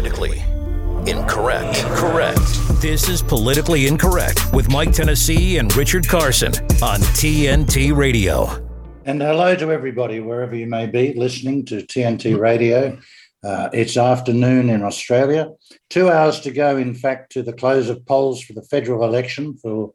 Politically incorrect. This is Politically Incorrect with Mike Tennessee and Richard Carson on TNT Radio. And hello to everybody, wherever you may be listening to TNT Radio. It's afternoon in Australia. 2 hours to go, in fact, to the close of polls for the federal election for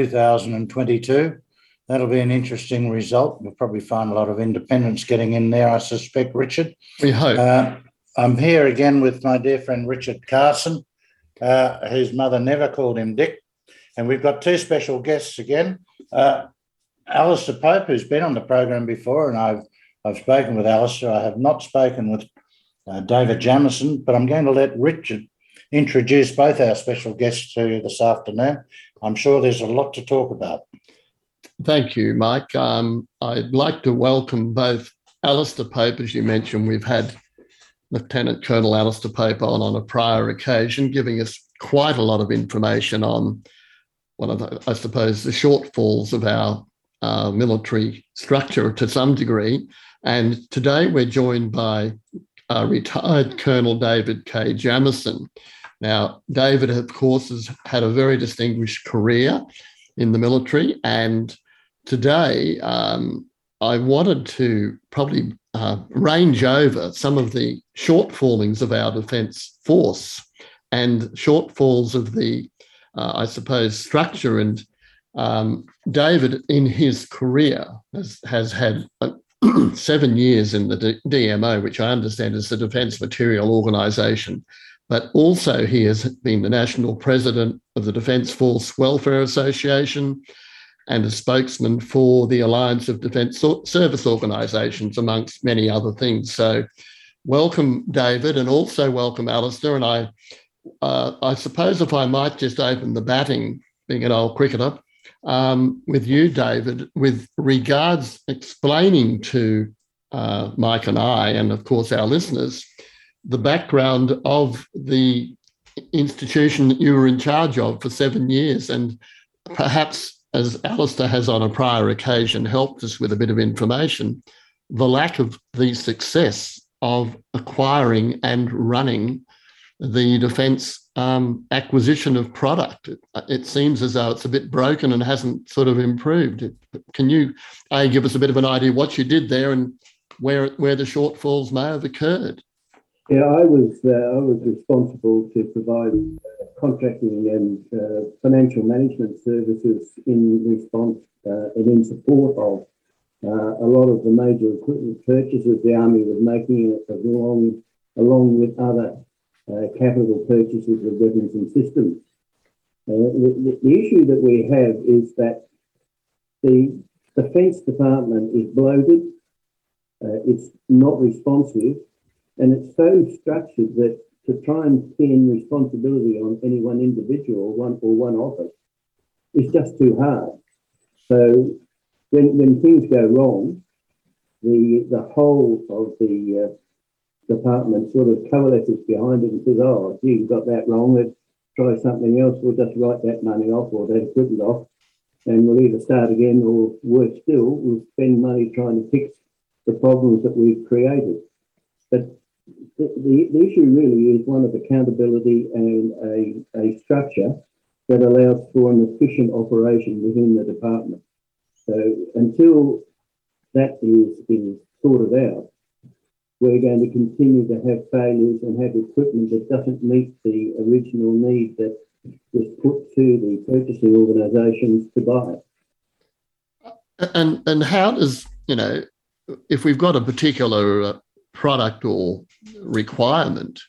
2022. That'll be an interesting result. We'll probably find a lot of independents getting in there, I suspect, Richard. We hope. I'm here again with my dear friend Richard Carson, whose mother never called him Dick. And we've got two special guests again. Alistair Pope, who's been on the program before, and I've spoken with Alistair. I have not spoken with David Jamieson, but I'm going to let Richard introduce both our special guests to you this afternoon. I'm sure there's a lot to talk about. Thank you, Mike. I'd like to welcome both Alistair Pope. As you mentioned, we've had Lieutenant Colonel Alistair Pope on a prior occasion, giving us quite a lot of information on one of the, I suppose, the shortfalls of our military structure to some degree. And today we're joined by retired Colonel David K. Jamieson. Now, David, of course, has had a very distinguished career in the military, and today I wanted to probably range over some of the shortfallings of our Defence Force and shortfalls of the, I suppose, structure. And David, in his career, has had 7 years in the DMO, which I understand is the Defence Material Organisation, but also he has been the national president of the Defence Force Welfare Association and a spokesman for the Alliance of Defence Service Organisations, amongst many other things. So welcome, David, and also welcome, Alistair. And I suppose if I might just open the batting, being an old cricketer, with you, David, with regards explaining to Mike and I, and of course our listeners, the background of the institution that you were in charge of for 7 years, and perhaps, as Alistair has on a prior occasion helped us with a bit of information, the lack of the success of acquiring and running the defence acquisition of product. It seems as though it's a bit broken and hasn't sort of improved. Can you give us a bit of an idea what you did there and where the shortfalls may have occurred? Yeah, I was responsible to provide contracting and financial management services in response and in support of a lot of the major equipment purchases the Army was making, along with other capital purchases of weapons and systems. The issue that we have is that the Defence Department is bloated, it's not responsive, and it's so structured that to try and pin responsibility on any one individual or one office is just too hard. So when things go wrong, the whole of the department sort of coalesces behind it and says, oh, gee, you got that wrong, let's try something else, we'll just write that money off or that equipment off, and we'll either start again or, worse still, we'll spend money trying to fix the problems that we've created. But the issue really is one of accountability and a structure that allows for an efficient operation within the department. So until that is sorted out, we're going to continue to have failures and have equipment that doesn't meet the original need that was put to the purchasing organisations to buy. And how does, if we've got a particular product or requirement,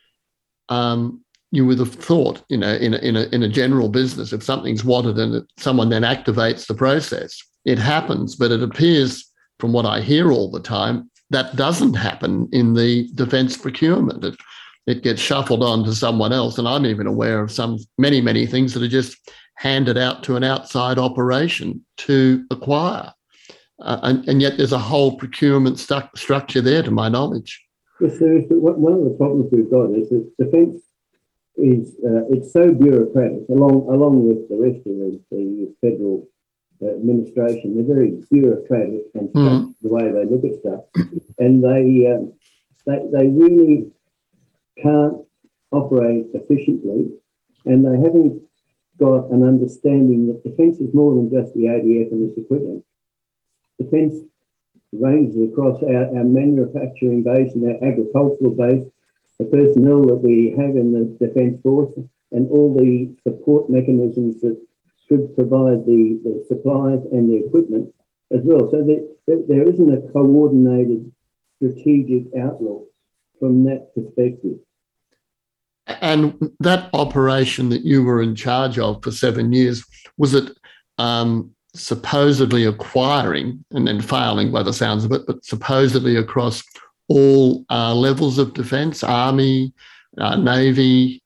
you would have thought, in a general business, if something's wanted and someone then activates the process, it happens. But it appears, from what I hear all the time, that doesn't happen in the defence procurement. It gets shuffled on to someone else, and I'm even aware of many things that are just handed out to an outside operation to acquire. And yet there's a whole procurement structure there, to my knowledge. Yes, there is. One of the problems we've got is that defence is it's so bureaucratic, along with the rest of the federal administration. They're very bureaucratic and the way they look at stuff, and they really can't operate efficiently, and they haven't got an understanding that defence is more than just the ADF and its equipment. Defence ranges across our manufacturing base and our agricultural base, the personnel that we have in the Defence Force, and all the support mechanisms that should provide the supplies and the equipment as well. So there isn't a coordinated strategic outlook from that perspective. And that operation that you were in charge of for 7 years, was it supposedly acquiring and then failing by the sounds of it, but supposedly across all levels of defence, Army, Navy,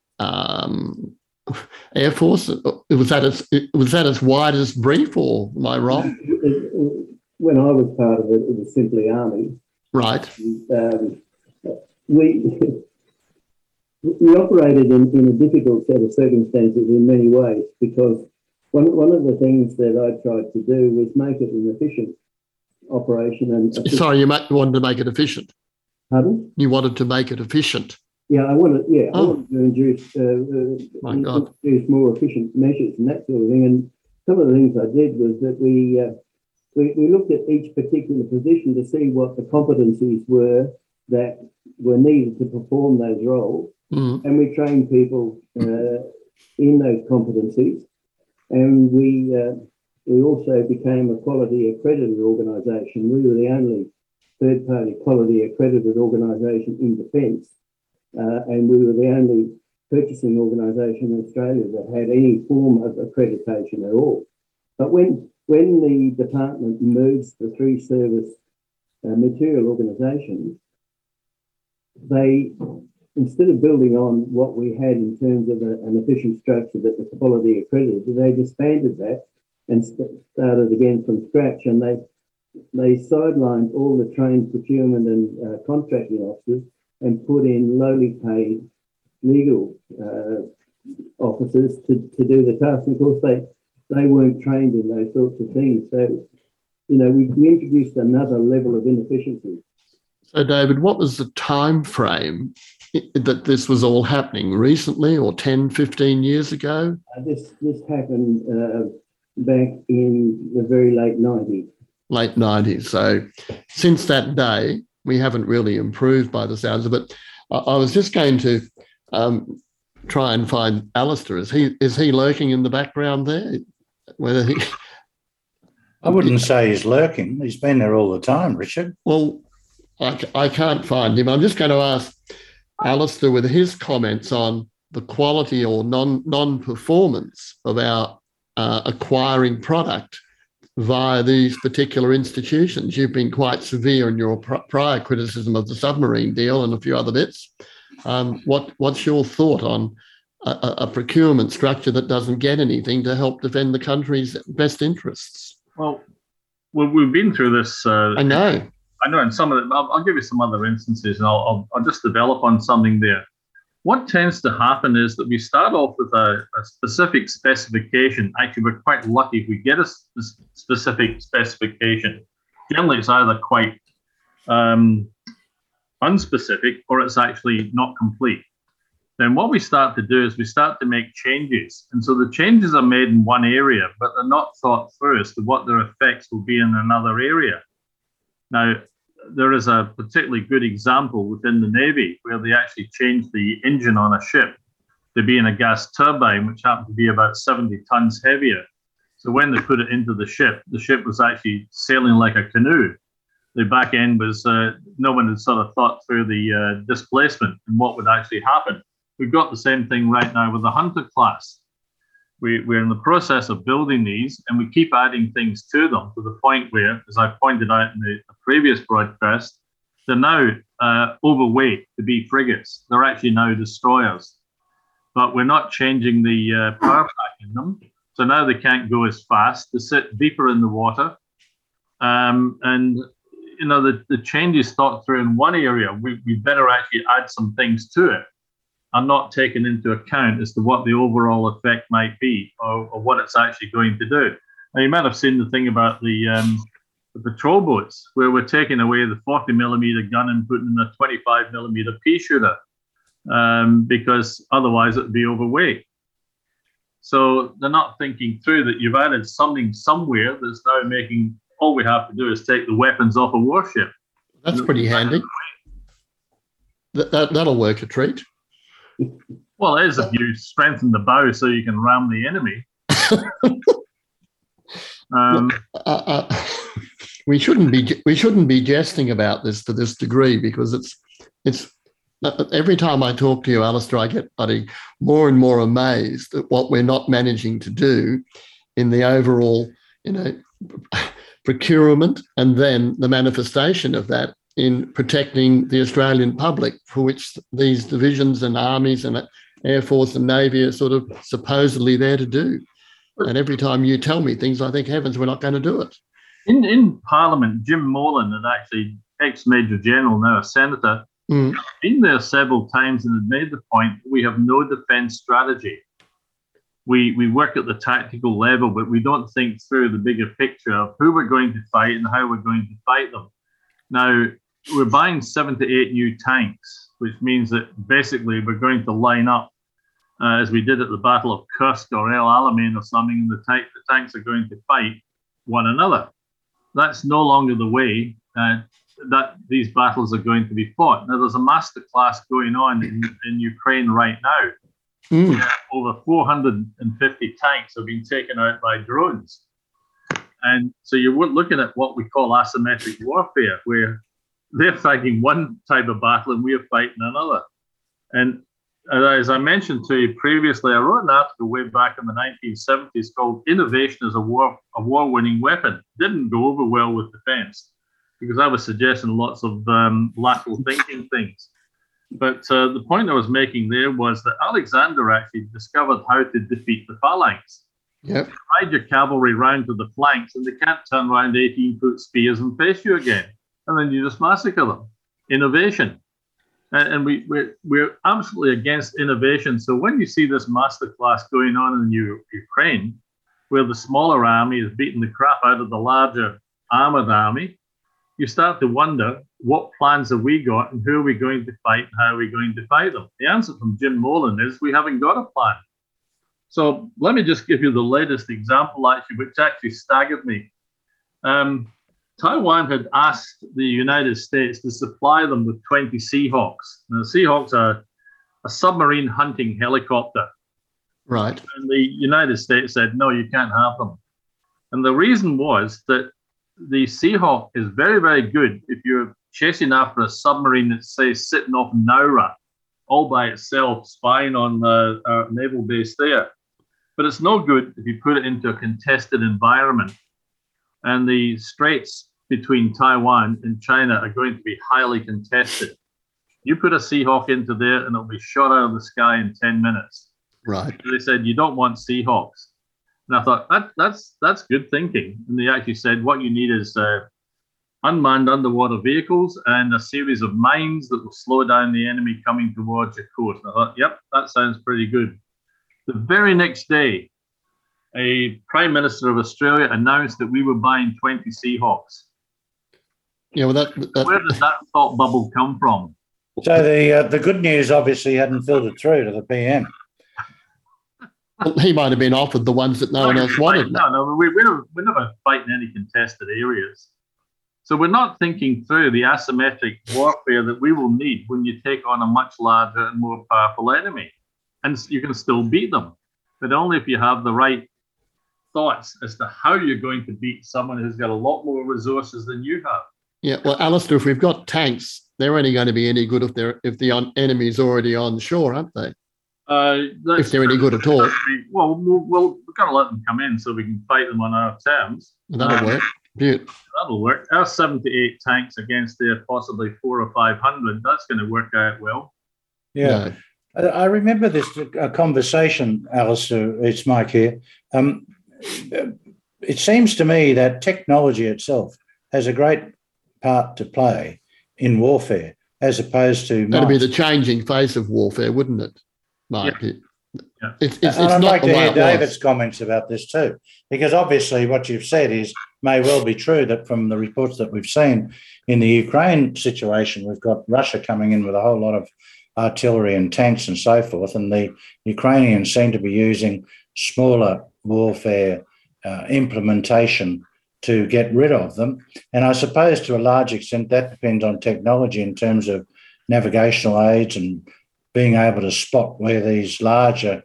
Air Force? Was that its widest brief, or am I wrong? When I was part of it, it was simply Army. Right. We operated in a difficult set of circumstances in many ways, because one of the things that I tried to do was make it an efficient operation. And sorry, you wanted to make it efficient. Pardon? You wanted to make it efficient. Yeah, I wanted to introduce more efficient measures and that sort of thing. And some of the things I did was that we looked at each particular position to see what the competencies were that were needed to perform those roles. Mm. And we trained people in those competencies. And we also became a quality accredited organisation. We were the only third-party quality accredited organisation in defence, and we were the only purchasing organisation in Australia that had any form of accreditation at all. But when the department merged the three service material organisations, they, instead of building on what we had in terms of an efficient structure that was quality accredited, they disbanded that and started again from scratch. And they sidelined all the trained procurement and contracting officers and put in lowly paid legal officers to do the task. And of course, they weren't trained in those sorts of things. So, we introduced another level of inefficiency. So, David, what was the time frame that this was all happening? Recently, or 10, 15 years ago? This happened back in the very late 90s. Late 90s. So since that day, we haven't really improved by the sounds of it. I was just going to try and find Alistair. Is he lurking in the background there? I wouldn't say he's lurking. He's been there all the time, Richard. Well, I can't find him. I'm just going to ask Alistair with his comments on the quality or non-performance of our acquiring product via these particular institutions. You've been quite severe in your prior criticism of the submarine deal and a few other bits. What's your thought on a procurement structure that doesn't get anything to help defend the country's best interests? Well, we've been through this. I know, and some of it. I'll give you some other instances, and I'll just develop on something there. What tends to happen is that we start off with a specific specification. Actually, we're quite lucky if we get a specific specification. Generally, it's either quite unspecific or it's actually not complete. Then what we start to do is we start to make changes. And so the changes are made in one area, but they're not thought through as to what their effects will be in another area. Now, there is a particularly good example within the Navy where they actually changed the engine on a ship to be in a gas turbine, which happened to be about 70 tons heavier. So when they put it into the ship was actually sailing like a canoe. The back end was, no one had sort of thought through the displacement and what would actually happen. We've got the same thing right now with the Hunter class. We're in the process of building these, and we keep adding things to them to the point where, as I pointed out in the previous broadcast, they're now overweight to be frigates. They're actually now destroyers. But we're not changing the power pack in them. So now they can't go as fast. They sit deeper in the water. And, the changes thought through in one area, we better actually add some things to it and not taken into account as to what the overall effect might be or what it's actually going to do. Now, you might have seen the thing about the patrol boats, where we're taking away the 40 millimeter gun and putting in a 25 millimeter pea shooter. because otherwise it would be overweight. So they're not thinking through that you've added something somewhere that's now making all we have to do is take the weapons off a warship. That's pretty handy. That'll work a treat. Well, it is if you strengthen the bow so you can ram the enemy. We shouldn't be jesting about this to this degree, because it's every time I talk to you, Alistair, I get more and more amazed at what we're not managing to do in the overall, procurement, and then the manifestation of that in protecting the Australian public, for which these divisions and armies and Air Force and Navy are sort of supposedly there to do. And every time you tell me things, I think, heavens, we're not going to do it. In Parliament, Jim Molan, and actually ex-Major General, now a Senator, been there several times and had made the point that we have no defence strategy. We work at the tactical level, but we don't think through the bigger picture of who we're going to fight and how we're going to fight them. Now, we're buying 7 to 8 new tanks, which means that basically we're going to line up as we did at the Battle of Kursk or El Alamein or something, and the tanks are going to fight one another. That's no longer the way that these battles are going to be fought. Now, there's a masterclass going on in Ukraine right now. Over 450 tanks have been taken out by drones. And so you're looking at what we call asymmetric warfare, where they're fighting one type of battle and we're fighting another. And as I mentioned to you previously, I wrote an article way back in the 1970s called Innovation as a War-Winning Weapon. Didn't go over well with defense because I was suggesting lots of lateral thinking things. But the point I was making there was that Alexander actually discovered how to defeat the phalanx. Yep. You ride your cavalry round to the flanks and they can't turn around 18-foot spears and face you again. And then you just massacre them. Innovation. And we're absolutely against innovation. So when you see this masterclass going on in Ukraine, where the smaller army is beating the crap out of the larger armored army, you start to wonder, what plans have we got and who are we going to fight and how are we going to fight them? The answer from Jim Molan is we haven't got a plan. So let me just give you the latest example, actually, which actually staggered me. Taiwan had asked the United States to supply them with 20 Seahawks. Now, the Seahawks are a submarine hunting helicopter. Right. And the United States said, no, you can't have them. And the reason was that the Seahawk is very, very good if you're chasing after a submarine that's, say, sitting off Nauru all by itself, spying on our naval base there. But it's no good if you put it into a contested environment. And the straits between Taiwan and China are going to be highly contested. You put a Seahawk into there and it'll be shot out of the sky in 10 minutes. Right. So they said, you don't want Seahawks. And I thought, that's good thinking. And they actually said, what you need is unmanned underwater vehicles and a series of mines that will slow down the enemy coming towards your course. And I thought, yep, that sounds pretty good. The very next day, a Prime Minister of Australia announced that we were buying 20 Seahawks. Yeah, well, where did that thought bubble come from? So the good news obviously hadn't filtered through to the PM. Well, he might have been offered the ones that no one else wanted. No, we're never fighting any contested areas. So we're not thinking through the asymmetric warfare that we will need when you take on a much larger and more powerful enemy. And you can still beat them, but only if you have the right thoughts as to how you're going to beat someone who's got a lot more resources than you have. Yeah, well, Alistair, if we've got tanks, they're only going to be any good if the enemy's already on shore, aren't they? If they're any good at all. Well, we've got to let them come in so we can fight them on our terms. That'll work. Beautiful. That'll work. Our 7 to 8 tanks against their possibly 400 or 500, that's going to work out well. Yeah. No. I remember this conversation, Alistair, it's Mike here. It seems to me that technology itself has a great part to play in warfare, as opposed to... That'd be the changing face of warfare, wouldn't it, Mike? Yeah. It's I'd not like to hear was. David's comments about this too, because obviously what you've said may well be true, that from the reports that we've seen in the Ukraine situation, we've got Russia coming in with a whole lot of artillery and tanks and so forth, and the Ukrainians seem to be using smaller warfare implementation to get rid of them. And I suppose to a large extent that depends on technology in terms of navigational aids and being able to spot where these larger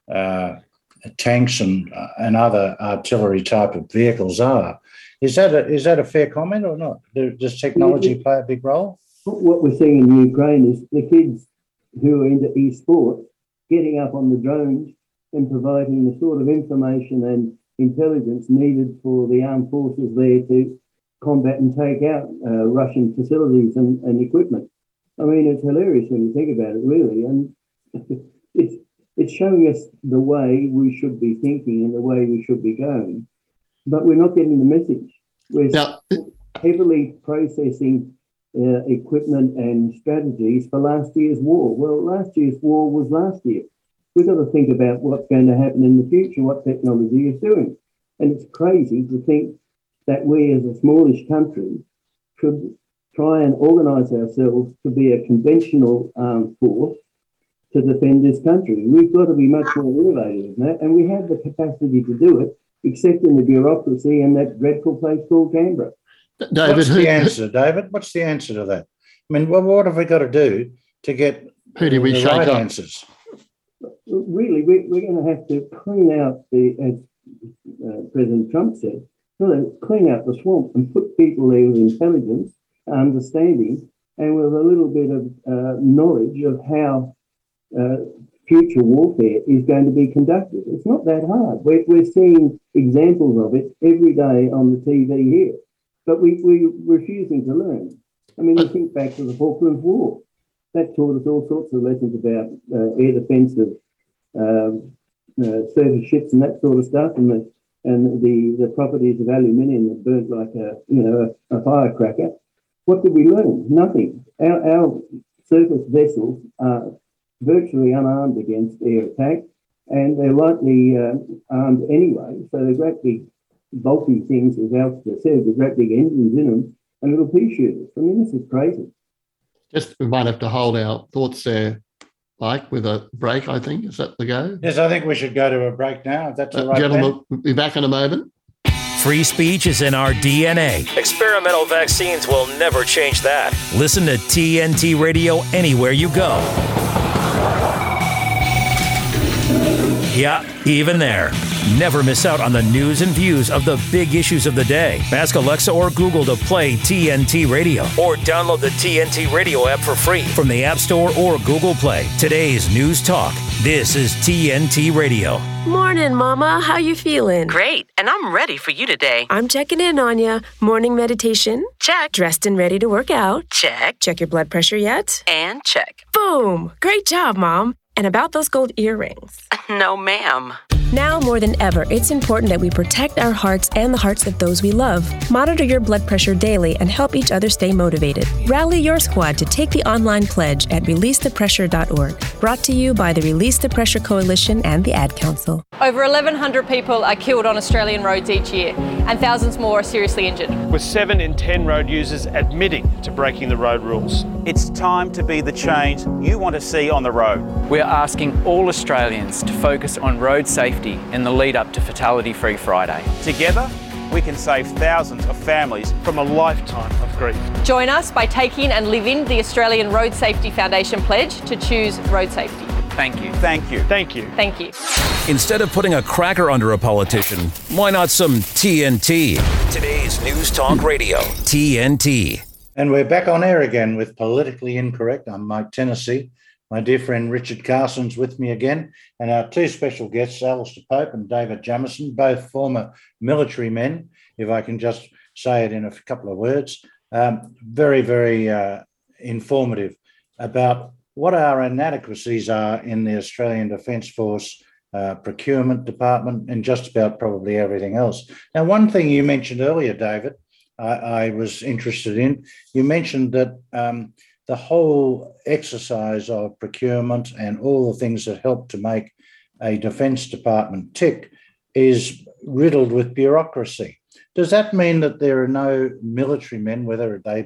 tanks and other artillery type of vehicles are. Is that a fair comment or not? Does technology play a big role? What we're seeing in Ukraine is the kids who are into e-sport getting up on the drones and providing the sort of information and intelligence needed for the armed forces there to combat and take out Russian facilities and equipment. I mean, it's hilarious when you think about it, really, and it's showing us the way we should be thinking and the way we should be going, but we're not getting the message. We're heavily processing equipment and strategies for last year's war. Well, last year's war was last year. We've got to think about what's going to happen in the future, what technology is doing. And it's crazy to think that we as a smallish country should try and organise ourselves to be a conventional armed force to defend this country. We've got to be much more innovative than that, and we have the capacity to do it, except in the bureaucracy and that dreadful place called Canberra. David, what's the answer, David? What's the answer to that? I mean, what have we got to do to get the right answers? Really, we're going to have to clean out as President Trump said, clean out the swamp and put people there with intelligence, understanding, and with a little bit of knowledge of how future warfare is going to be conducted. It's not that hard. We're seeing examples of it every day on the TV here, but we're refusing to learn. I mean, you think back to the Falklands War. That taught us all sorts of lessons about air defence of surface ships and that sort of stuff, and the properties of aluminium that burnt like a firecracker. What did we learn? Nothing. Our surface vessels are virtually unarmed against air attack, and they're lightly armed anyway. So they're great big bulky things, as Alistair said, with great big engines in them and little pea shooters. I mean, this is crazy. Just we might have to hold our thoughts there, Mike, with a break, I think. Is that the go? Yes, I think we should go to a break now, if that's all right. Gentlemen, we'll be back in a moment. Free speech is in our DNA. Experimental vaccines will never change that. Listen to TNT Radio anywhere you go. Yeah, even there. Never miss out on the news and views of the big issues of the day. Ask Alexa or Google to play TNT Radio, or download the TNT Radio app for free from the App Store or Google Play. Today's News Talk. This is TNT Radio. Morning, Mama. How you feeling? Great, and I'm ready for you today. I'm checking in on you. Morning meditation? Check. Dressed and ready to work out? Check. Check your blood pressure yet? And check. Boom! Great job, Mom. And about those gold earrings? No, ma'am. Now more than ever, it's important that we protect our hearts and the hearts of those we love. Monitor your blood pressure daily and help each other stay motivated. Rally your squad to take the online pledge at releasethepressure.org. Brought to you by the Release the Pressure Coalition and the Ad Council. Over 1,100 people are killed on Australian roads each year, and thousands more are seriously injured. With 7 in 10 road users admitting to breaking the road rules. It's time to be the change you want to see on the road. We're asking all Australians to focus on road safety in the lead up to Fatality Free Friday. Together, we can save thousands of families from a lifetime of grief. Join us by taking and living the Australian Road Safety Foundation pledge to choose road safety. Thank you. Thank you. Thank you. Thank you. Instead of putting a cracker under a politician, why not some TNT? Today's News Talk Radio, TNT. And we're back on air again with Politically Incorrect. I'm Mike Tennessee. My dear friend Richard Carson's with me again, and our two special guests, Alistair Pope and David Jamieson, both former military men, if I can just say it in a couple of words. Very, very informative about what our inadequacies are in the Australian Defence Force procurement department and just about probably everything else. Now, one thing you mentioned earlier, David, I was interested in, you mentioned that the whole exercise of procurement and all the things that help to make a defence department tick is riddled with bureaucracy. Does that mean that there are no military men, whether they be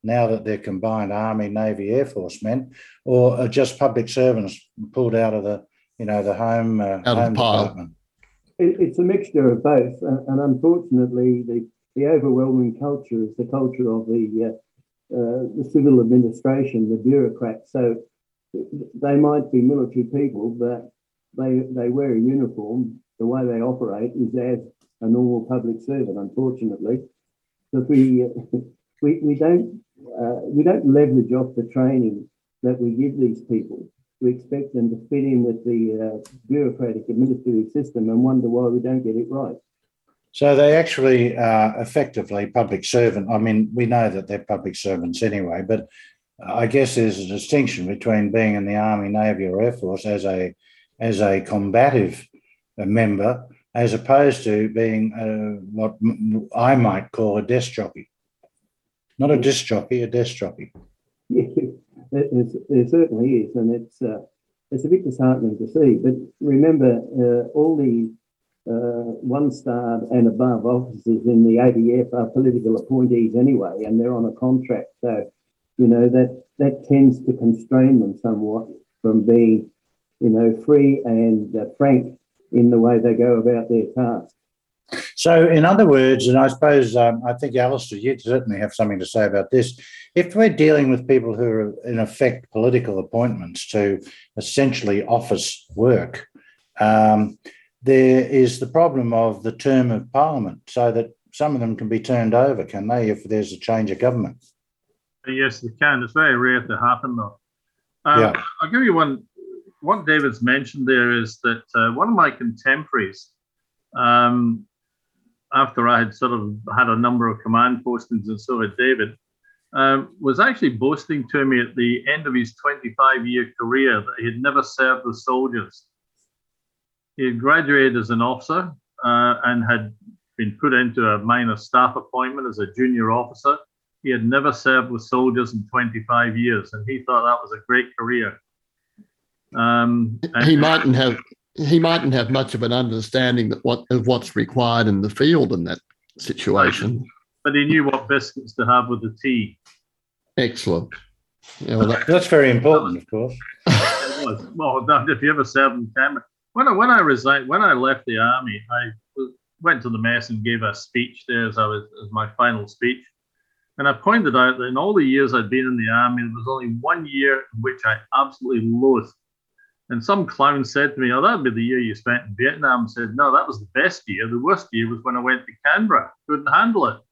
now that they're combined Army, Navy, Air Force men, or are just public servants pulled out of the, the home department? It's a mixture of both, and unfortunately, the overwhelming culture is the culture of the civil administration, the bureaucrats. So they might be military people, but they wear a uniform. The way they operate is as a normal public servant, unfortunately. But we don't leverage off the training that we give these people. We expect them to fit in with the bureaucratic administrative system and wonder why we don't get it right. So they actually are effectively public servant. I mean, we know that they're public servants anyway, but I guess there's a distinction between being in the Army, Navy or Air Force as a combative member, as opposed to being what I might call a desk jockey. Not a disc jockey, a desk jockey. Yeah, there certainly is, and it's a bit disheartening to see. But remember, all the one-star and above officers in the ADF are political appointees anyway, and they're on a contract. So, that tends to constrain them somewhat from being, free and frank in the way they go about their tasks. So, in other words, and I suppose I think, Alistair, you certainly have something to say about this. If we're dealing with people who are, in effect, political appointments to essentially office work, there is the problem of the term of Parliament, so that some of them can be turned over, can they, if there's a change of government? Yes, they can. It's very rare to happen, though. Yeah. I'll give you one. What David's mentioned there is that one of my contemporaries, after I had sort of had a number of command postings, and so had David, was actually boasting to me at the end of his 25-year career that he had never served with soldiers. He had graduated as an officer and had been put into a minor staff appointment as a junior officer. He had never served with soldiers in 25 years, and he thought that was a great career. He mightn't have much of an understanding of what's required in the field in that situation. But he knew what biscuits to have with the tea. Excellent. Yeah, that's very important, of course. It was. Well, if you ever served in Canberra. When I resigned, when I left the Army, I went to the mess and gave a speech there as my final speech. And I pointed out that in all the years I'd been in the Army, there was only 1 year in which I absolutely loathed. And some clown said to me, "Oh, that'd be the year you spent in Vietnam." I said, "No, that was the best year. The worst year was when I went to Canberra. Couldn't handle it.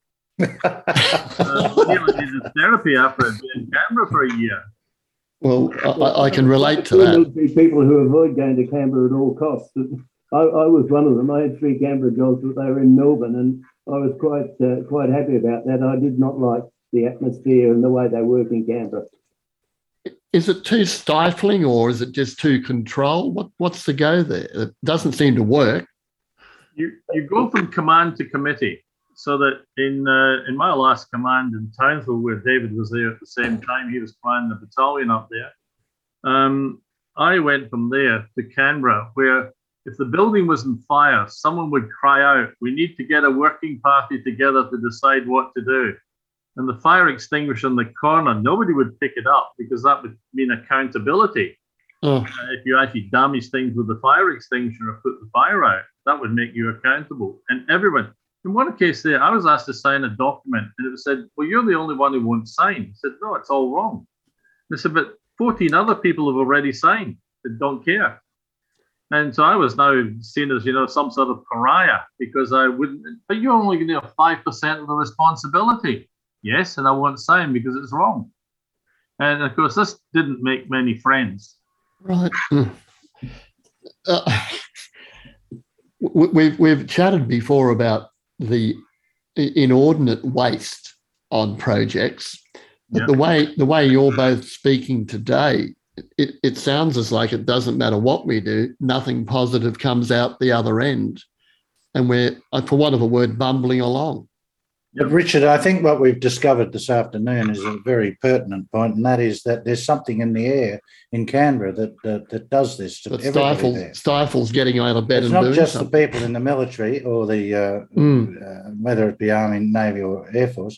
I needed therapy after I'd been in Canberra for a year." Well, I can relate to that. There would be people who avoid going to Canberra at all costs. I was one of them. I had 3 Canberra jobs, but they were in Melbourne, and I was quite happy about that. I did not like the atmosphere and the way they work in Canberra. Is it too stifling, or is it just too controlled? What's the go there? It doesn't seem to work. You go from command to committee. So that in my last command in Townsville, where David was there at the same time, he was commanding the battalion up there. I went from there to Canberra, where if the building was on fire, someone would cry out, "We need to get a working party together to decide what to do." And the fire extinguisher in the corner, nobody would pick it up because that would mean accountability. Oh. If you actually damage things with the fire extinguisher or put the fire out, that would make you accountable. And everyone. In one case there, I was asked to sign a document and it said, "Well, you're the only one who won't sign." I said, "No, it's all wrong." They said, "But 14 other people have already signed that don't care." And so I was now seen as, some sort of pariah because I wouldn't, "But you're only going to have 5% of the responsibility." "Yes, and I won't sign because it's wrong." And of course, this didn't make many friends. Right. We've chatted before about the inordinate waste on projects. But the way you're both speaking today, it sounds as like it doesn't matter what we do, nothing positive comes out the other end. And we're, for want of a word, bumbling along. But Richard, I think what we've discovered this afternoon is a very pertinent point, and that is that there's something in the air in Canberra that does this to everybody there. Stifles getting out of bed and doing something. It's not just the people in the military or the whether it be Army, Navy or Air Force.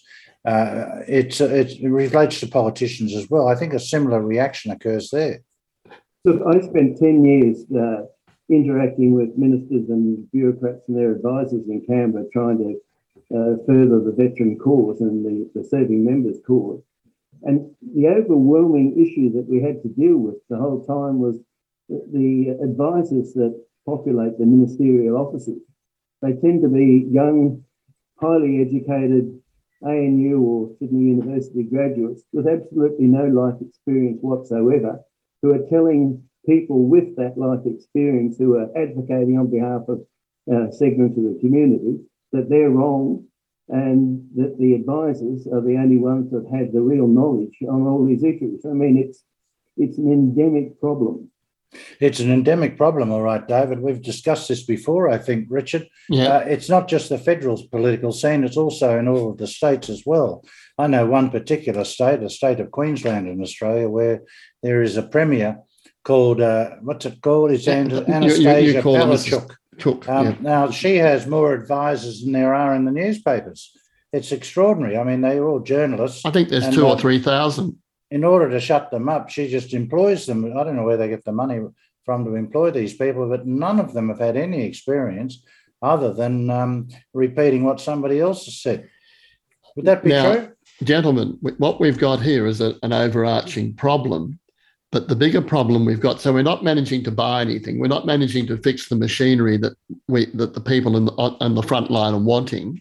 it relates to politicians as well. I think a similar reaction occurs there. Look, I spent 10 years interacting with ministers and bureaucrats and their advisors in Canberra, trying to further the veteran cause and the serving members cause. And the overwhelming issue that we had to deal with the whole time was the advisors that populate the ministerial offices. They tend to be young, highly educated ANU or Sydney University graduates with absolutely no life experience whatsoever, who are telling people with that life experience, who are advocating on behalf of segments of the community, that they're wrong and that the advisors are the only ones that have the real knowledge on all these issues. I mean, it's an endemic problem. It's an endemic problem, all right, David. We've discussed this before, I think, Richard. Yeah. It's not just the federal political scene, it's also in all of the states as well. I know one particular state, the state of Queensland in Australia, where there is a premier called, what's it called? It's Anastasia Palaszczuk. Now, she has more advisors than there are in the newspapers. It's extraordinary. I mean, they're all journalists. I think there's 2,000 or 3,000. In order to shut them up, she just employs them. I don't know where they get the money from to employ these people, but none of them have had any experience other than repeating what somebody else has said. Would that be true? Gentlemen, what we've got here is an overarching problem, but the bigger problem we've got, so we're not managing to buy anything. We're not managing to fix the machinery that the people on the front line are wanting.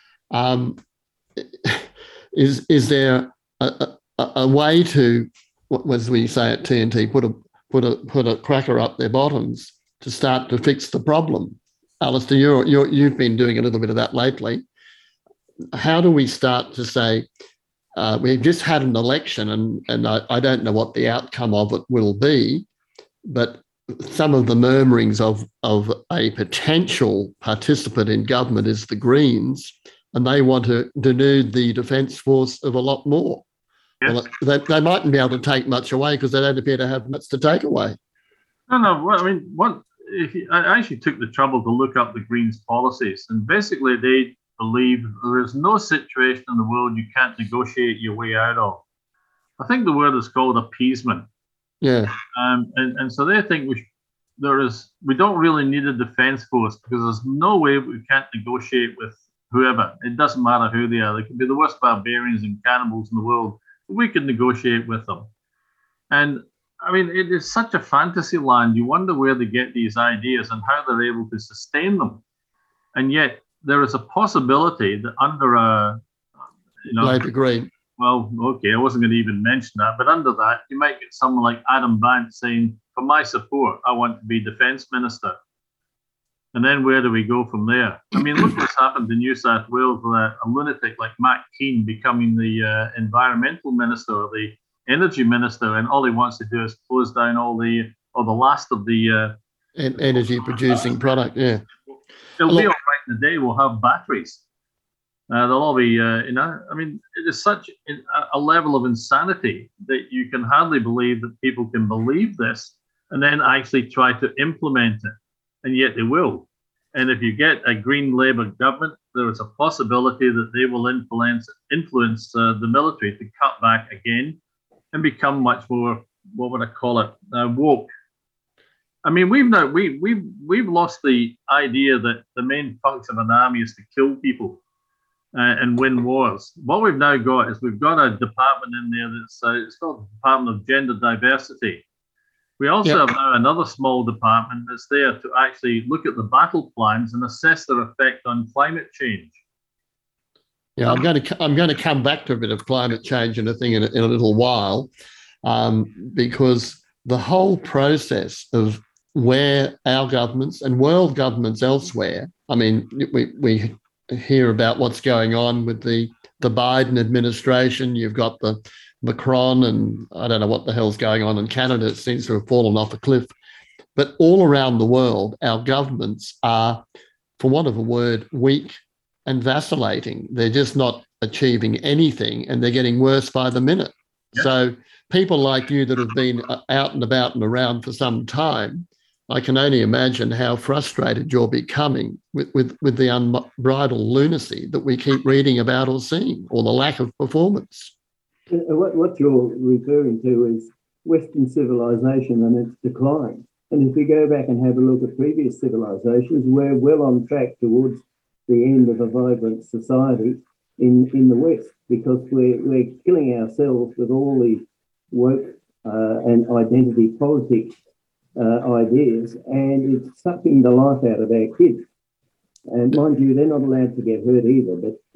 Is there a way to, as we say at TNT, put a cracker up their bottoms to start to fix the problem? Alistair, you've been doing a little bit of that lately. How do we start to say, we've just had an election and I don't know what the outcome of it will be, but some of the murmurings of a potential participant in government is the Greens, and they want to denude the Defence Force of a lot more. Yes. Well, they mightn't be able to take much away because they don't appear to have much to take away. No. I mean, I actually took the trouble to look up the Greens' policies, and basically they believe there is no situation in the world you can't negotiate your way out of. I think the word is called appeasement. Yeah. And so they think we don't really need a defence force because there's no way we can't negotiate with whoever. It doesn't matter who they are. They could be the worst barbarians and cannibals in the world. We can negotiate with them. And I mean, it is such a fantasy land. You wonder where they get these ideas and how they're able to sustain them. And yet there is a possibility that under a, Labour Green. Well, okay, I wasn't going to even mention that, but under that, you might get someone like Adam Bandt saying, for my support, I want to be Defence Minister. And then where do we go from there? I mean, look what's happened in New South Wales with a lunatic like Matt Keane becoming the environmental minister or the energy minister, and all he wants to do is close down all the last of the energy producing product. Yeah, it'll be all right in the day. We'll have batteries. They'll all be, I mean, it is such a level of insanity that you can hardly believe that people can believe this and then actually try to implement it. And yet they will. And if you get a Green Labour government, there is a possibility that they will influence the military to cut back again and become much more, what would I call it, woke. I mean, we've lost the idea that the main function of an army is to kill people and win wars. What we've now got is we've got a department in there that's it's called the Department of Gender Diversity. We also have now another small department that's there to actually look at the battle plans and assess their effect on climate change. Yeah, I'm going to come back to a bit of climate change and a thing in a little while, because the whole process of where our governments and world governments elsewhere, I mean, we hear about what's going on with the Biden administration. You've got the Macron, and I don't know what the hell's going on in Canada. It seems to have fallen off a cliff. But all around the world, our governments are, for want of a word, weak and vacillating. They're just not achieving anything, and they're getting worse by the minute. Yep. So people like you that have been out and about and around for some time, I can only imagine how frustrated you're becoming with the unbridled lunacy that we keep reading about or seeing, or the lack of performance. What you're referring to is Western civilization and its decline. And if we go back and have a look at previous civilizations, we're well on track towards the end of a vibrant society in the West, because we're killing ourselves with all the woke and identity politics ideas, and it's sucking the life out of our kids. And mind you, they're not allowed to get hurt either.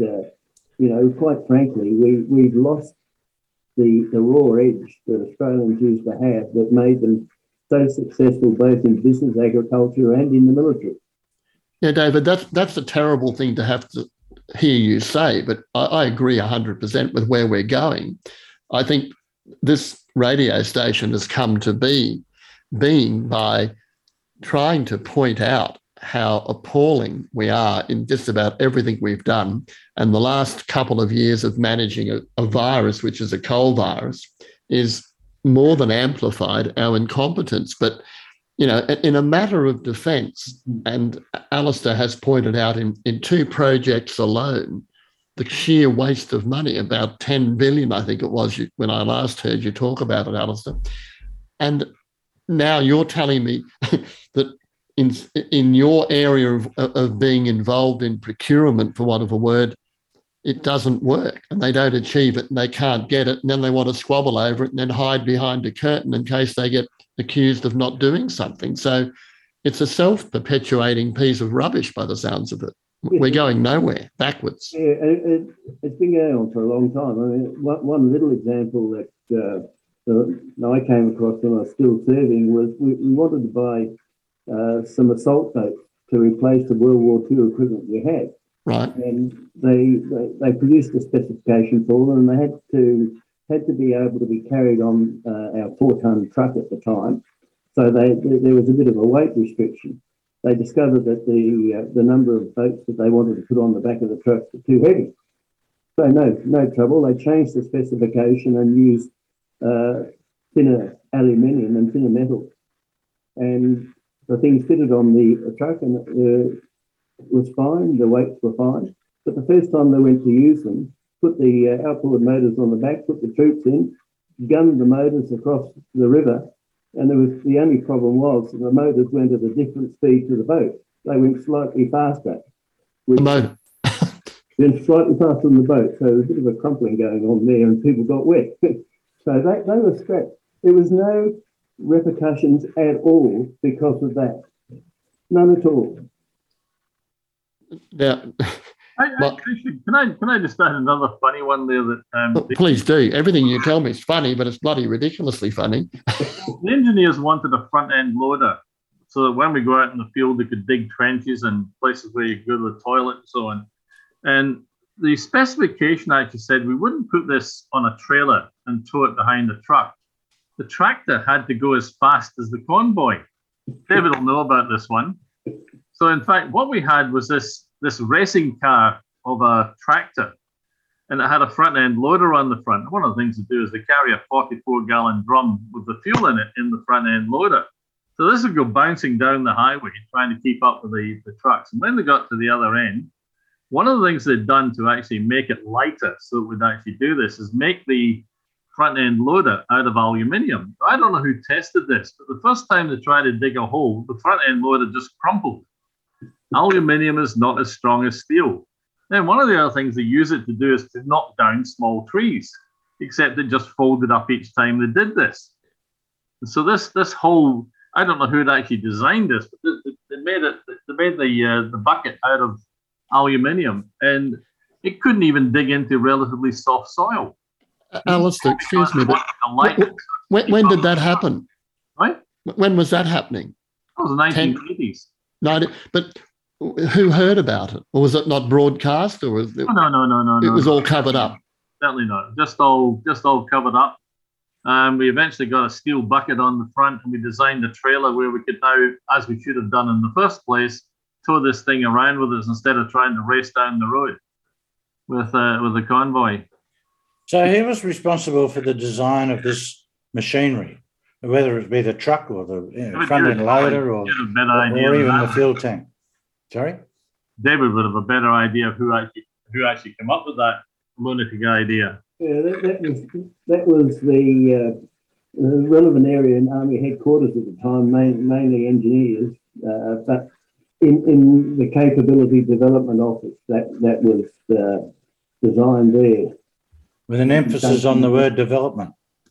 But quite frankly, we've lost the raw edge that Australians used to have that made them so successful both in business, agriculture, and in the military. Yeah, David, that's a terrible thing to have to hear you say, but I agree 100% with where we're going. I think this radio station has come to being by trying to point out how appalling we are in just about everything we've done. And the last couple of years of managing a virus, which is a coal virus, is more than amplified our incompetence. But, in a matter of defence, and Alistair has pointed out in 2 projects alone, the sheer waste of money, about 10 billion, I think it was when I last heard you talk about it, Alistair. And now you're telling me that in your area of being involved in procurement, for want of a word, it doesn't work and they don't achieve it and they can't get it, and then they want to squabble over it and then hide behind a curtain in case they get accused of not doing something. So it's a self-perpetuating piece of rubbish by the sounds of it. We're going nowhere, backwards. Yeah, it's been going on for a long time. I mean, one little example that I came across when I was still serving was we wanted to buy some assault boats to replace the World War II equipment we had. Right. And they produced a specification for them, and they had to be able to be carried on our 4-ton truck at the time. So there was a bit of a weight restriction. They discovered that the number of boats that they wanted to put on the back of the trucks were too heavy. So no trouble. They changed the specification and used thinner aluminium and thinner metal. And the things fitted on the truck and it was fine. The weights were fine. But the first time they went to use them, put the outboard motors on the back, put the troops in, gunned the motors across the river, and the only problem was that the motors went at a different speed to the boat. They went slightly faster. Went slightly faster than the boat, so there was a bit of a crumpling going on there, and people got wet. So they were scrapped. There was no repercussions at all because of that. None at all. Yeah. Can I just add another funny one there? That please do. Everything you tell me is funny, but it's bloody ridiculously funny. The engineers wanted a front end loader so that when we go out in the field, they could dig trenches and places where you go to the toilet and so on. And the specification actually said we wouldn't put this on a trailer and tow it behind the truck. The tractor had to go as fast as the convoy. David will know about this one. So in fact, what we had was this racing car of a tractor, and it had a front end loader on the front. One of the things they do is they carry a 44-gallon drum with the fuel in it in the front end loader. So this would go bouncing down the highway trying to keep up with the trucks. And when they got to the other end, one of the things they'd done to actually make it lighter so it would actually do this is make the front end loader out of aluminium. I don't know who tested this, but the first time they tried to dig a hole, the front end loader just crumpled. Aluminium is not as strong as steel. Then one of the other things they use it to do is to knock down small trees, except it just folded up each time they did this. And so this whole, I don't know who had actually designed this, but they made the bucket out of aluminium, and it couldn't even dig into relatively soft soil. Alistair, excuse me, but when did that happen? Right? When was that happening? It was the 1980s. But who heard about it? Or was it not broadcast? Or was it, No. It was all covered up. Certainly not. Just all covered up. We eventually got a steel bucket on the front, and we designed a trailer where we could now, as we should have done in the first place, tow this thing around with us instead of trying to race down the road with the convoy. So who was responsible for the design of this machinery? whether it be the truck or the front end loader or even the fuel tank. Sorry? David would have a better idea of who actually came up with that lunatic idea. Yeah, that was the relevant area in Army headquarters at the time, mainly engineers, but in the capability development office, that was designed there. With an emphasis on the word development.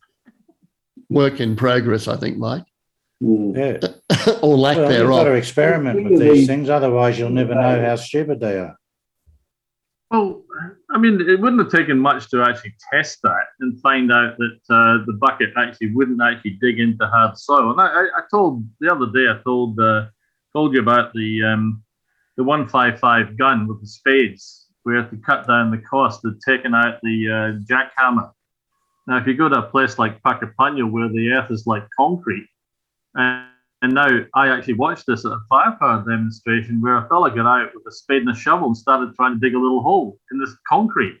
Work in progress, I think, Mike. Yeah. Or lack thereof. You've got to experiment with these things, otherwise you'll never know how stupid they are. Well, I mean, it wouldn't have taken much to actually test that and find out that the bucket actually wouldn't actually dig into hard soil. And I told the other day, I told you about the 155 gun with the spades, where to cut down the cost of taking out the jackhammer. Now, if you go to a place like Puckapunyal where the earth is like concrete, and now I actually watched this at a firepower demonstration where a fella got out with a spade and a shovel and started trying to dig a little hole in this concrete.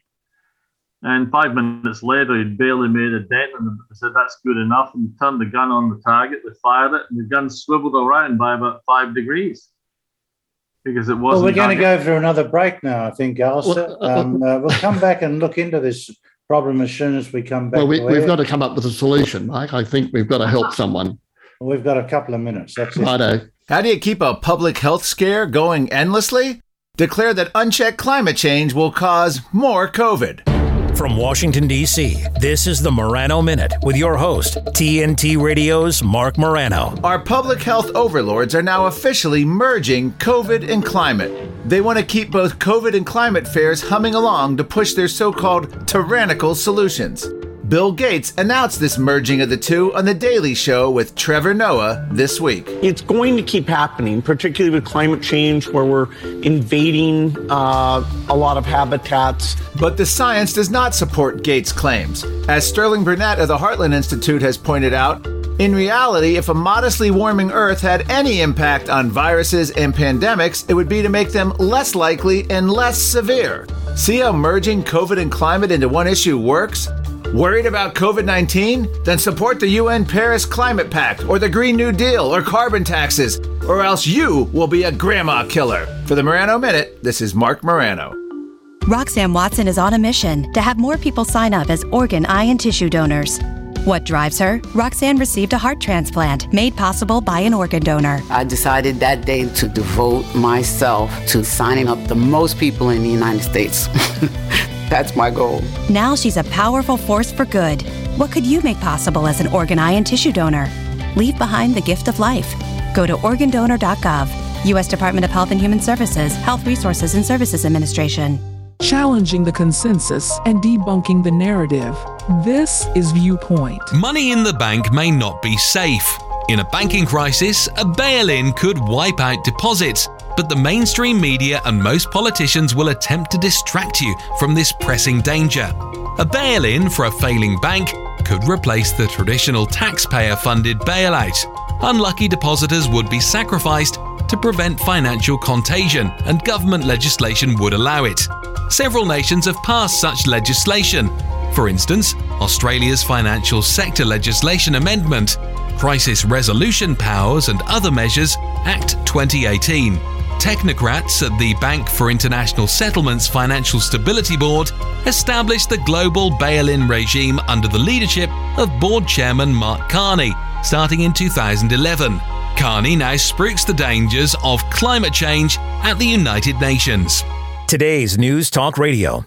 And 5 minutes later, he'd barely made a dent in it. I said, that's good enough. And he turned the gun on the target, they fired it, and the gun swiveled around by about 5 degrees. Because it wasn't. Well, we're going to go through another break now, I think, Alistair. We'll come back and look into this problem as soon as we come back. Well, we've got to come up with a solution, Mike. I think we've got to help someone. We've got a couple of minutes. That's it. Righto. How do you keep a public health scare going endlessly? Declare that unchecked climate change will cause more COVID. From Washington, D.C., this is the Morano Minute with your host, TNT Radio's Mark Morano. Our public health overlords are now officially merging COVID and climate. They want to keep both COVID and climate fairs humming along to push their so-called tyrannical solutions. Bill Gates announced this merging of the two on The Daily Show with Trevor Noah this week. It's going to keep happening, particularly with climate change, where we're invading a lot of habitats. But the science does not support Gates' claims. As Sterling Burnett of the Heartland Institute has pointed out, in reality, if a modestly warming Earth had any impact on viruses and pandemics, it would be to make them less likely and less severe. See how merging COVID and climate into one issue works? Worried about COVID-19? Then support the UN Paris Climate Pact or the Green New Deal or carbon taxes, or else you will be a grandma killer. For the Morano Minute, this is Mark Morano. Roxanne Watson is on a mission to have more people sign up as organ, eye, and tissue donors. What drives her? Roxanne received a heart transplant made possible by an organ donor. I decided that day to devote myself to signing up the most people in the United States. That's my goal. Now she's a powerful force for good. What could you make possible as an organ, eye, and tissue donor? Leave behind the gift of life. Go to organdonor.gov. U.S. Department of Health and Human Services, Health Resources and Services Administration. Challenging the consensus and debunking the narrative. This is Viewpoint. Money in the bank may not be safe. In a banking crisis, a bail-in could wipe out deposits. But the mainstream media and most politicians will attempt to distract you from this pressing danger. A bail-in for a failing bank could replace the traditional taxpayer-funded bailout. Unlucky depositors would be sacrificed to prevent financial contagion, and government legislation would allow it. Several nations have passed such legislation. For instance, Australia's Financial Sector Legislation Amendment, Crisis Resolution Powers and Other Measures Act 2018. Technocrats at the Bank for International Settlements Financial Stability Board established the global bail-in regime under the leadership of board chairman Mark Carney, starting in 2011. Carney now spruiks the dangers of climate change at the United Nations. Today's News Talk Radio,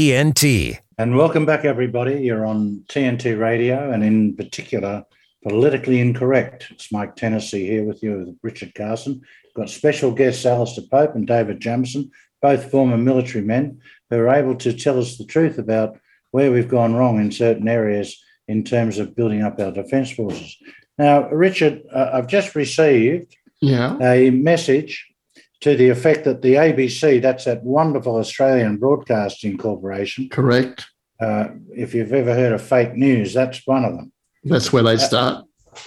TNT. And welcome back, everybody. You're on TNT Radio, and in particular, Politically Incorrect. It's Mike Tennessee here with you with Richard Carson. Got special guests Alistair Pope and David Jamieson, both former military men who are able to tell us the truth about where we've gone wrong in certain areas in terms of building up our defence forces. Now, Richard, I've just received a message to the effect that the ABC, that's that wonderful Australian Broadcasting Corporation. Correct. If you've ever heard of fake news, that's one of them. That's where they start.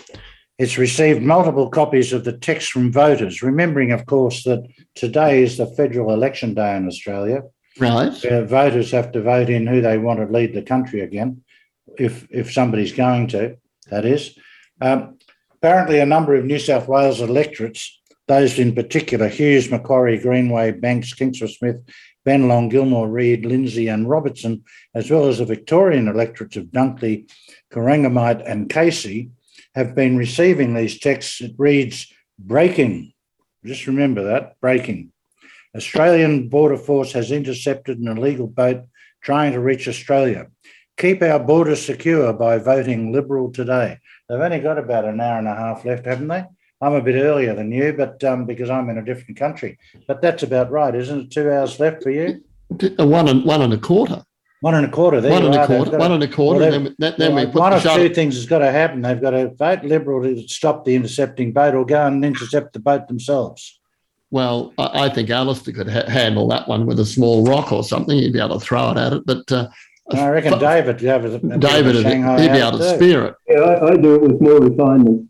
It's received multiple copies of the text from voters, remembering, of course, that today is the federal election day in Australia. Right. Where voters have to vote in who they want to lead the country again, if somebody's going to, that is. Apparently, a number of New South Wales electorates, those in particular, Hughes, Macquarie, Greenway, Banks, Kingsford-Smith, Bennelong, Gilmore, Reid, Lindsay and Robertson, as well as the Victorian electorates of Dunkley, Corangamite and Casey, have been receiving these texts. It reads, breaking. Just remember that, breaking. Australian Border Force has intercepted an illegal boat trying to reach Australia. Keep our borders secure by voting Liberal today. They've only got about an hour and a half left, haven't they? I'm a bit earlier than you, but because I'm in a different country. But that's about right, isn't it? 2 hours left for you? One and a quarter. 1 1/4. There One you and are. a quarter. One and a quarter. Well, then we put one the of two things has got to happen. They've got to vote Liberal to stop the intercepting boat, or go and intercept the boat themselves. Well, I think Alistair could handle that one with a small rock or something. He'd be able to throw it at it. But I reckon David he'd be able to spear it. Yeah, I do it with more refinement.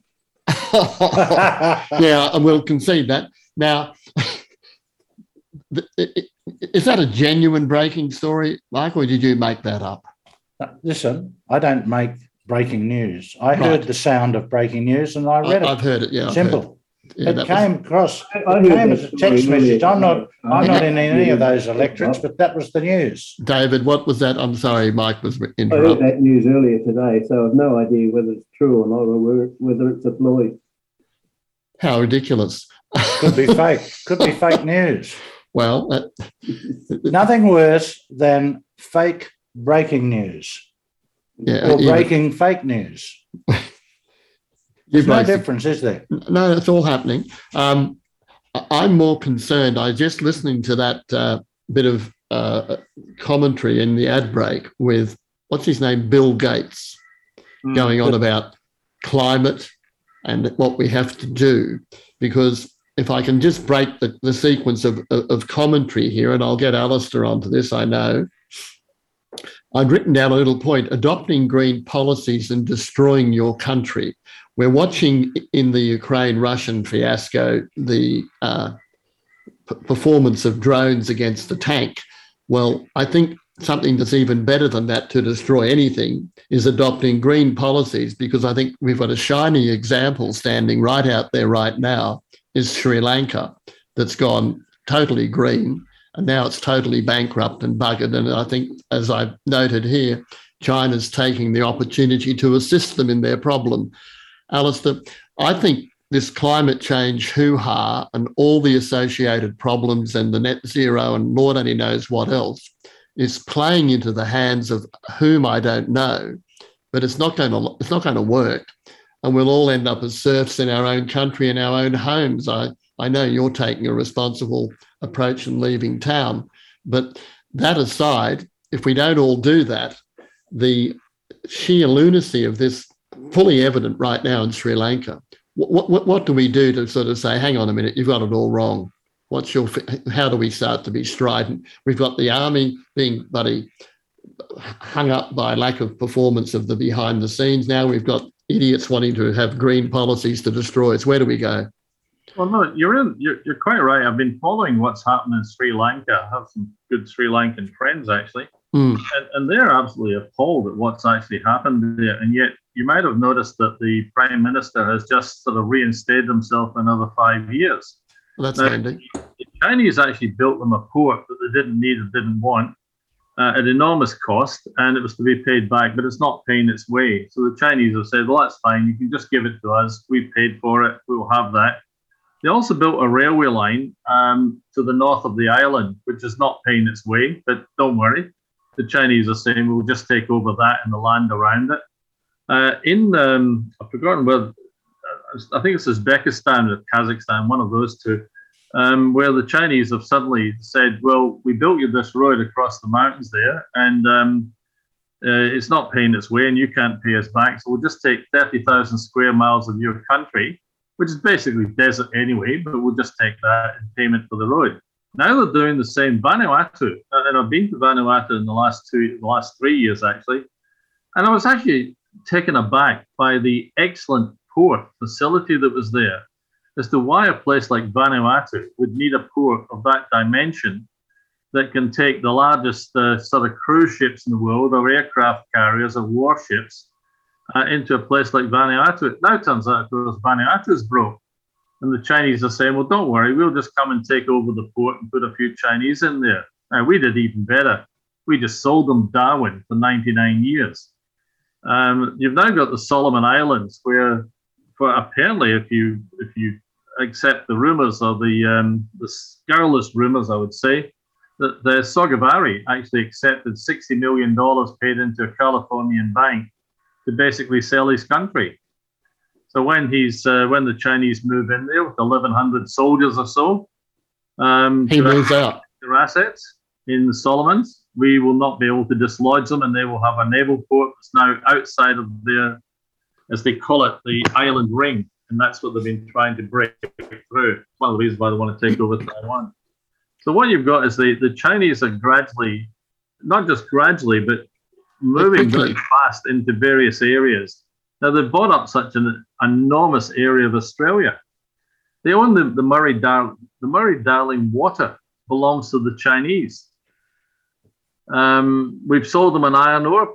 Yeah, and we'll concede that. Now, is that a genuine breaking story, Mike, or did you make that up? Listen, I don't make breaking news. I heard the sound of breaking news and I read it. I've heard it, yeah. Simple. Yeah, it came across. It came as a text message. I'm not in any of those electorates, but that was the news. David, what was that? I'm sorry, Mike was interrupted. I heard that news earlier today, so I've no idea whether it's true or not, or whether it's a ploy. How ridiculous. Could be fake. Could be fake news. Well, nothing worse than fake breaking news. Yeah, or breaking fake news. There's no difference, is there? No, it's all happening. I'm more concerned. I was just listening to that bit of commentary in the ad break with, what's his name, Bill Gates, going on about climate and what we have to do. Because if I can just break the sequence of commentary here, and I'll get Alistair onto this, I know. I'd written down a little point, adopting green policies and destroying your country. We're watching in the Ukraine-Russian fiasco the performance of drones against the tank. Well, I think something that's even better than that to destroy anything is adopting green policies, because I think we've got a shining example standing right out there right now is Sri Lanka, that's gone totally green, and now it's totally bankrupt and buggered. And I think, as I've noted here, China's taking the opportunity to assist them in their problem. Alistair, I think this climate change hoo-ha and all the associated problems and the net zero and Lord only knows what else is playing into the hands of whom I don't know, but it's not going to work. And we'll all end up as serfs in our own country, in our own homes. I know you're taking a responsible approach and leaving town. But that aside, if we don't all do that, the sheer lunacy of this fully evident right now in Sri Lanka, what do we do to sort of say, hang on a minute, you've got it all wrong? How do we start to be strident? We've got the army being hung up by lack of performance of the behind the scenes. Now we've got idiots wanting to have green policies to destroy us. Where do we go? Well, no, you're quite right. I've been following what's happened in Sri Lanka. I have some good Sri Lankan friends, actually. And they're absolutely appalled at what's actually happened there. And yet you might have noticed that the Prime Minister has just sort of reinstated himself for another 5 years. Well, that's handy. The Chinese actually built them a port that they didn't need or didn't want at enormous cost, and it was to be paid back, but it's not paying its way. So the Chinese have said, well, that's fine. You can just give it to us. We paid for it. We'll have that. They also built a railway line to the north of the island, which is not paying its way, but don't worry. The Chinese are saying we'll just take over that and the land around it. I've forgotten where, I think it's Uzbekistan or Kazakhstan, one of those two, where the Chinese have suddenly said, well, we built you this road across the mountains there, and it's not paying its way and you can't pay us back, so we'll just take 30,000 square miles of your country, which is basically desert anyway, but we'll just take that in payment for the road. Now they're doing the same. Vanuatu, and I've been to Vanuatu in the last 3 years, actually, and I was actually taken aback by the excellent port facility that was there as to why a place like Vanuatu would need a port of that dimension that can take the largest sort of cruise ships in the world, or aircraft carriers, or warships, into a place like Vanuatu. It now turns out, of course, Vanuatu's broke. And the Chinese are saying, well, don't worry, we'll just come and take over the port and put a few Chinese in there. Now, we did even better. We just sold them Darwin for 99 years. You've now got the Solomon Islands, where, for apparently, if you accept the rumours, or the scurrilous rumours, I would say, that the Sogavare actually accepted $60 million paid into a Californian bank to basically sell his country. So when the Chinese move in there with 1,100 soldiers or so, he moves out their assets in the Solomons, we will not be able to dislodge them, and they will have a naval port that's now outside of their, as they call it, the island ring, and that's what they've been trying to break through. It's one of the reasons why they want to take over Taiwan. So what you've got is the Chinese are gradually, not just gradually, but moving very fast into various areas. Now, they've bought up such an enormous area of Australia. They own the Murray-Darling water belongs to the Chinese. We've sold them an iron ore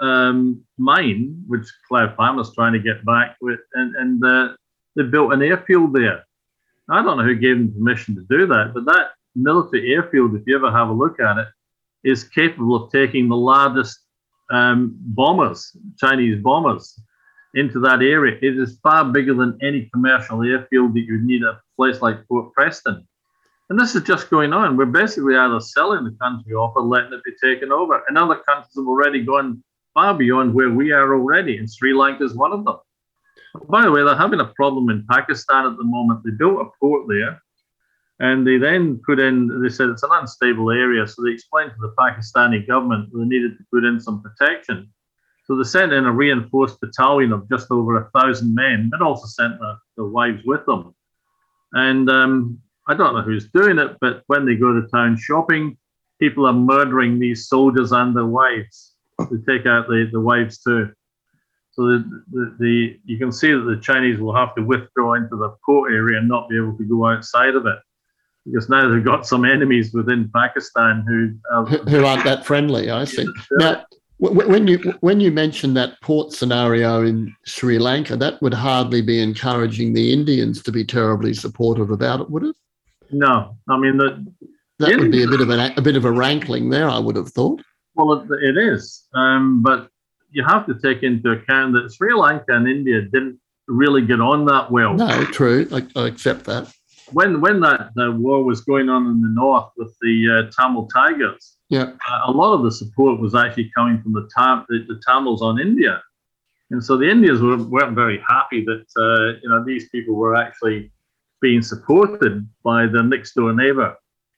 mine, which Clive Palmer's trying to get back with, and they built an airfield there. I don't know who gave them permission to do that, but that military airfield, if you ever have a look at it, is capable of taking the largest bombers, Chinese bombers, into that area. It is far bigger than any commercial airfield that you'd need at a place like Port Preston. And this is just going on. We're basically either selling the country off or letting it be taken over. And other countries have already gone far beyond where we are already, and Sri Lanka is one of them. By the way, they're having a problem in Pakistan at the moment. They built a port there, and they then they said it's an unstable area, so they explained to the Pakistani government that they needed to put in some protection. So they sent in a reinforced battalion of just over 1,000 men, but also sent their wives with them. And I don't know who's doing it, but when they go to town shopping, people are murdering these soldiers and their wives. They take out the wives too. So you can see that the Chinese will have to withdraw into the port area and not be able to go outside of it, because now they've got some enemies within Pakistan who aren't that friendly, I think. Now, when you mention that port scenario in Sri Lanka, that would hardly be encouraging the Indians to be terribly supportive about it, would it? No, I mean that would be a bit of a rankling there, I would have thought. Well, it is, but you have to take into account that Sri Lanka and India didn't really get on that well. No, true. I accept that. When that war was going on in the north with the Tamil Tigers, a lot of the support was actually coming from the Tamils on India, and so the Indians weren't very happy that these people were actually being supported by their next door neighbor,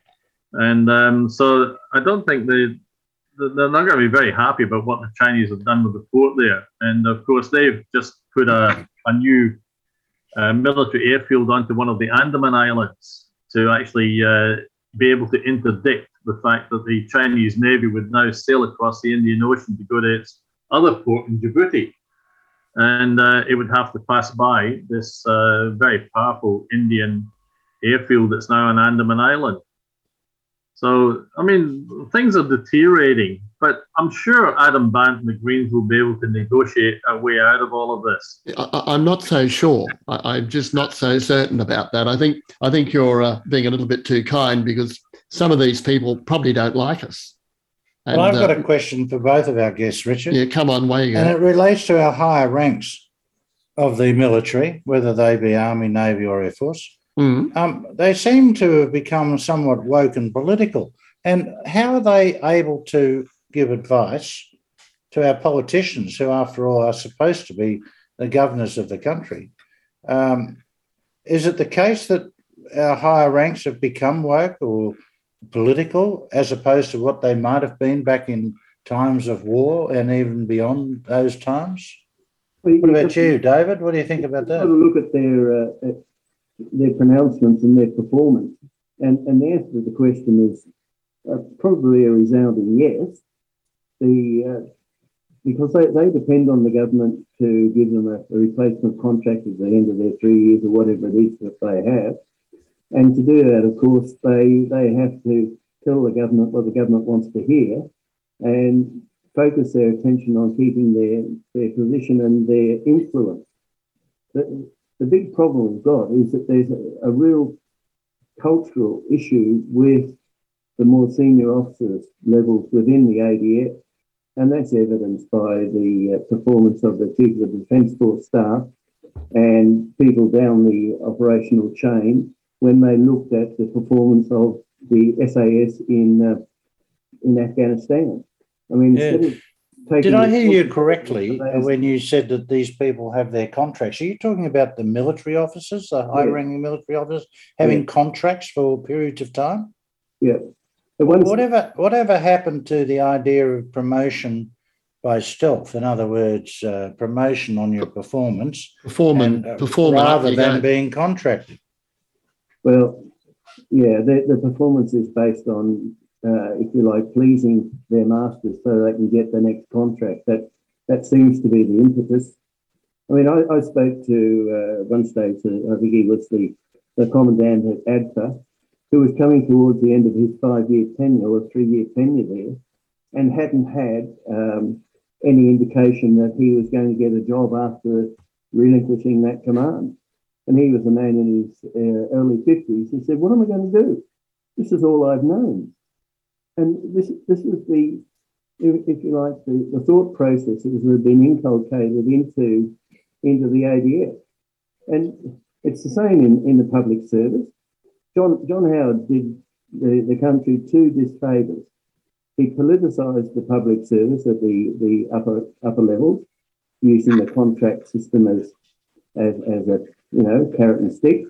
and so I don't think they're not going to be very happy about what the Chinese have done with the port there. And of course, they've just put a new military airfield onto one of the Andaman Islands to actually be able to interdict the fact that the Chinese Navy would now sail across the Indian Ocean to go to its other port in Djibouti. And it would have to pass by this very powerful Indian airfield that's now on Andaman Island. So, I mean, things are deteriorating, but I'm sure Adam Bandt and the Greens will be able to negotiate a way out of all of this. I'm not so sure. I'm just not so certain about that. I think you're being a little bit too kind, because some of these people probably don't like us. And, well, I've got a question for both of our guests, Richard. Yeah, come on, way you go. And it relates to our higher ranks of the military, whether they be Army, Navy or Air Force. They seem to have become somewhat woke and political. And how are they able to give advice to our politicians, who, after all, are supposed to be the governors of the country? Is it the case that our higher ranks have become woke or political, as opposed to what they might have been back in times of war and even beyond those times? What about you, David? What do you think about that? Have a look at their pronouncements and their performance. And the answer to the question is probably a resounding yes. Because they depend on the government to give them a replacement contract at the end of their 3 years or whatever it is that they have. And to do that, of course, they have to tell the government what the government wants to hear. And focus their attention on keeping their position and their influence. The big problem we've got is that there's a real cultural issue with the more senior officers levels within the ADF, and that's evidenced by the performance of the Chief of the Defence Force staff and people down the operational chain when they looked at the performance of the SAS in Afghanistan. I mean, instead of taking... Did I hear you correctly when you said that these people have their contracts? Are you talking about the military officers, the high-ranking military officers, having contracts for periods of time? Yeah. Whatever happened to the idea of promotion by stealth? In other words, promotion on your performance, rather than being contracted. Well, yeah, the performance is based on, if you like, pleasing their masters so they can get the next contract. That seems to be the impetus. I mean, I spoke to one stage, I think he was the commandant at ADFA, who was coming towards the end of his 5-year tenure or 3-year tenure there, and hadn't had any indication that he was going to get a job after relinquishing that command. And he was a man in his early 50s. He said, "What am I going to do? This is all I've known." And this is the, if you like, the thought processes that have been inculcated into the ADF. And it's the same in the public service. John Howard did the country two disfavours. He politicised the public service at the upper levels, using the contract system as a carrot and stick,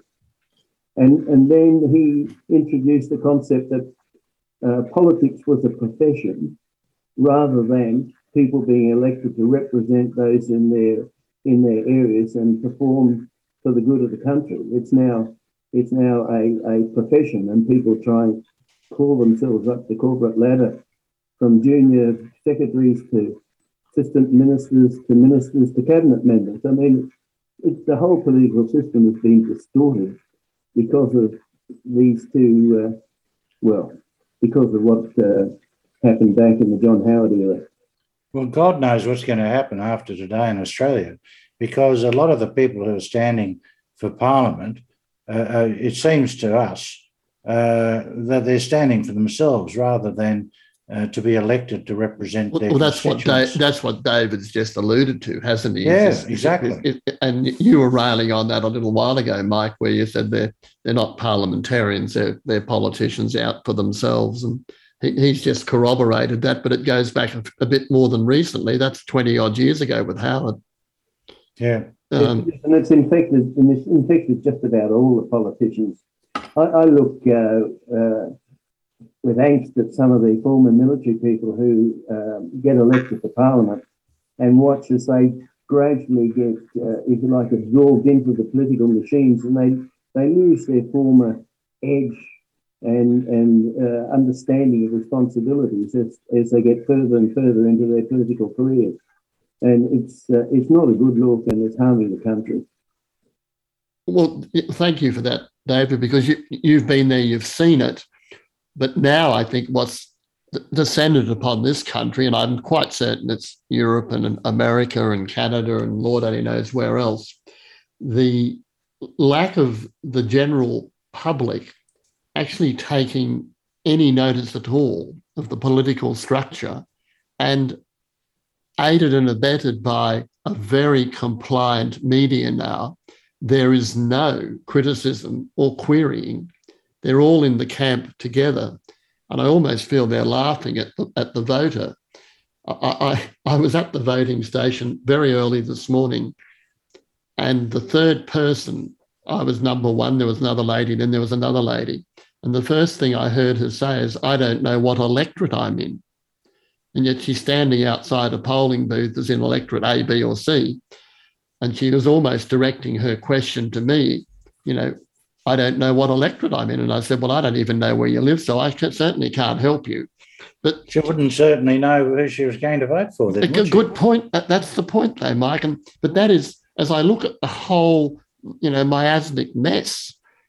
and then he introduced the concept that politics was a profession rather than people being elected to represent those in their areas and perform for the good of the country. It's now a profession, and people try and call themselves up the corporate ladder, from junior secretaries to assistant ministers to cabinet members. I mean, the whole political system has been distorted because of these two, because of what happened back in the John Howard era. Well, God knows what's going to happen after today in Australia, because a lot of the people who are standing for Parliament, it seems to us that they're standing for themselves rather than to be elected to represent their constituents. That's what David's just alluded to, hasn't he? Yeah, exactly. And you were railing on that a little while ago, Mike, where you said they're not parliamentarians, they're politicians out for themselves. And he's just corroborated that, but it goes back a bit more than recently. That's 20-odd years ago with Howard. Yeah. And it's infected just about all the politicians. I look with angst at some of the former military people who get elected to Parliament and watch as they gradually get, if you like, absorbed into the political machines, and they lose their former edge and understanding of responsibilities as they get further and further into their political careers. And it's not a good look, and it's harming the country. Well, thank you for that, David, because you've been there, you've seen it. But now I think what's descended upon this country, and I'm quite certain it's Europe and America and Canada and Lord only knows where else, the lack of the general public actually taking any notice at all of the political structure, and aided and abetted by a very compliant media now, there is no criticism or querying. They're all in the camp together, and I almost feel they're laughing at the voter. I was at the voting station very early this morning, and the third person, I was number one, there was another lady, then there was another lady, and the first thing I heard her say is, "I don't know what electorate I'm in." And yet she's standing outside a polling booth as in electorate A, B or C, and she was almost directing her question to me, I don't know what electorate I'm in. And I said, well, I don't even know where you live, so I certainly can't help you. But she wouldn't certainly know who she was going to vote for. Then, a good point. That's the point, though, Mike. But that is, as I look at the whole, miasmic mess,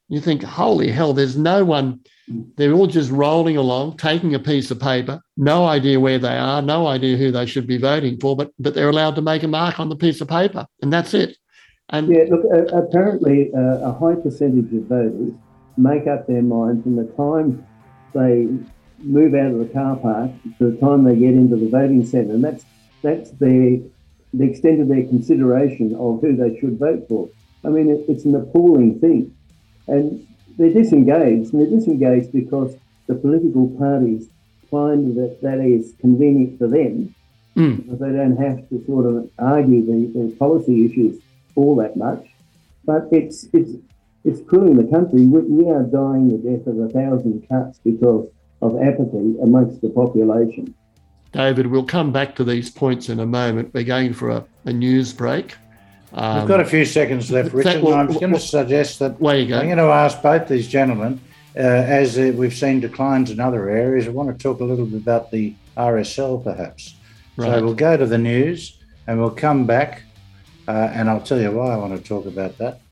You think, holy hell, there's no one. They're all just rolling along, taking a piece of paper, no idea where they are, no idea who they should be voting for, but they're allowed to make a mark on the piece of paper, and that's it. And yeah, look, apparently a high percentage of voters make up their mind from the time they move out of the car park to the time they get into the voting centre, and that's the extent of their consideration of who they should vote for. I mean, it's an appalling thing. And they're disengaged because the political parties find that is convenient for them, because they don't have to sort of argue the policy issues all that much. But it's cooling the country. We are dying the death of 1,000 cuts because of apathy amongst the population. David, we'll come back to these points in a moment. We're going for a news break. We've got a few seconds left, Richard. I was going to suggest that I'm going to ask both these gentlemen, as we've seen declines in other areas, I want to talk a little bit about the RSL perhaps. Right. So we'll go to the news and we'll come back and I'll tell you why I want to talk about that.